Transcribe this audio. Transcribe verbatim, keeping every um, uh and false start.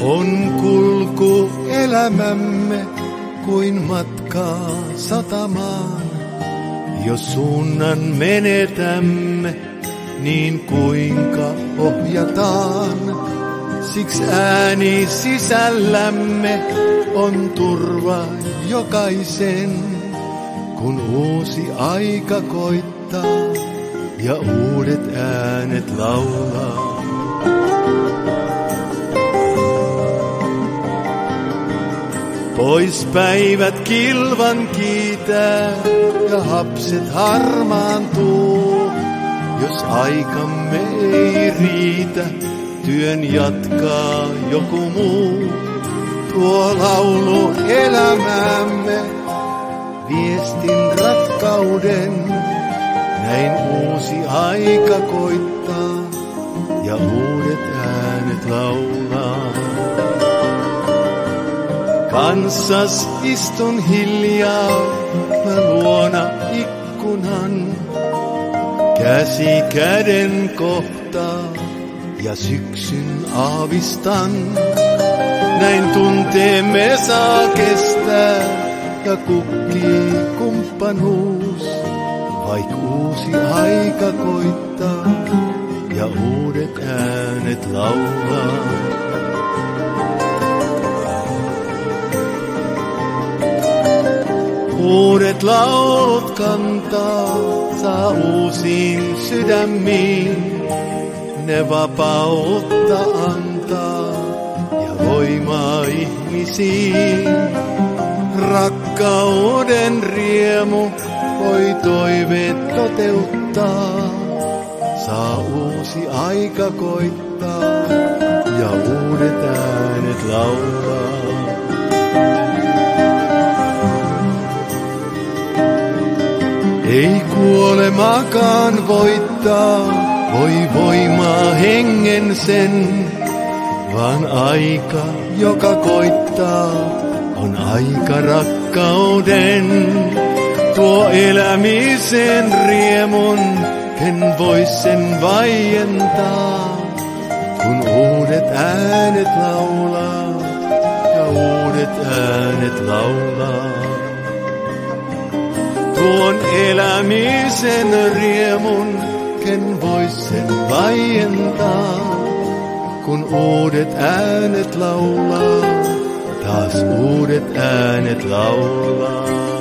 On kulku elämämme kuin matkaa satamaan. Jos suunnan menetämme, niin kuinka ohjataan? Siksi ääni sisällämme on turva jokaisen, kun uusi aika koittaa ja uudet äänet laulaa. Pois päivät kilvan kiitää ja hapset harmaantuu. Jos aikamme ei riitä, työn jatkaa joku muu. Tuo laulu elämäämme, viestin rakkauden. Näin uusi aika koittaa ja uudet äänet laulaa. Kanssas istun hiljaa, mä luona ikkunan. Käsi käden kohtaa ja syksyn aavistan. Näin tunteemme saa kestää ja kukkii kumppanuus. Vaik uusi aika koittaa ja uudet äänet laulaa. Uudet laulut kantaa, saa uusiin sydämiin. Ne vapautta antaa ja voimaa ihmisiin. Rakkauden riemu voi toiveet toteuttaa. Saa uusi aika koittaa ja uudet äänet laulaa. Ei kuolemakaan voittaa, voi voimaa hengen sen, vaan aika, joka koittaa, on aika rakkauden. Tuo elämisen riemun, ken vois sen vaientaa, kun uudet äänet laulaa ja uudet äänet laulaa. Tuon elämisen riemun, ken vois sen vaientaa, kun uudet äänet laulaa, taas uudet äänet laulaa.